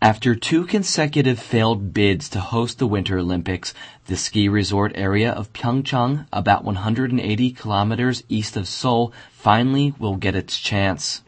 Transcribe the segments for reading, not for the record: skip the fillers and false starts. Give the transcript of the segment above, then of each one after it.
After 2 consecutive failed bids to host the Winter Olympics, the ski resort area of Pyeongchang, about 180 kilometers east of Seoul, finally will get its chance.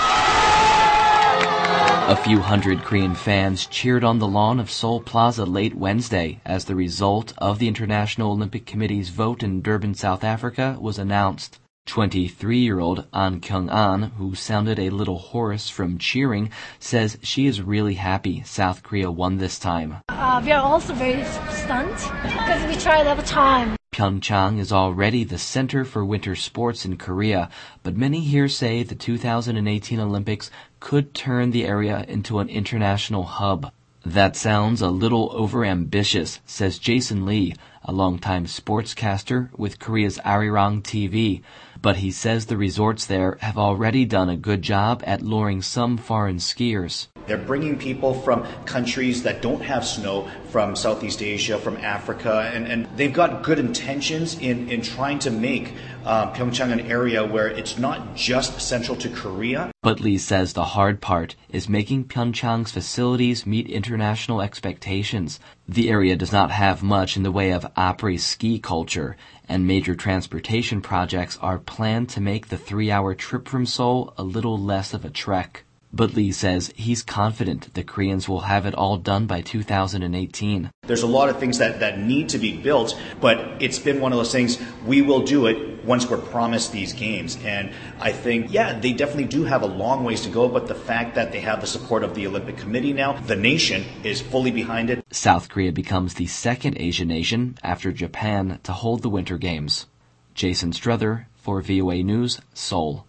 A few hundred Korean fans cheered on the lawn of Seoul Plaza late Wednesday as the result of the International Olympic Committee's vote in Durban, South Africa, was announced. 23-year-old An Kyung-an, who sounded a little hoarse from cheering, says she is really happy South Korea won this time. We are also very stunned because we tried every time. Pyeongchang is already the center for winter sports in Korea, but many here say the 2018 Olympics could turn the area into an international hub. That sounds a little overambitious, says Jason Lee, a longtime sportscaster with Korea's Arirang TV, but he says the resorts there have already done a good job at luring some foreign skiers. They're bringing people from countries that don't have snow, from Southeast Asia, from Africa, and they've got good intentions in trying to make Pyeongchang an area where it's not just central to Korea. But Lee says the hard part is making Pyeongchang's facilities meet international expectations. The area does not have much in the way of après-ski culture, and major transportation projects are planned to make the 3-hour trip from Seoul a little less of a trek. But Lee says he's confident the Koreans will have it all done by 2018. There's a lot of things that need to be built, but it's been one of those things, we will do it once we're promised these games. And I think, they definitely do have a long ways to go, but the fact that they have the support of the Olympic Committee now, the nation is fully behind it. South Korea becomes the second Asian nation after Japan to hold the Winter Games. Jason Struther for VOA News, Seoul.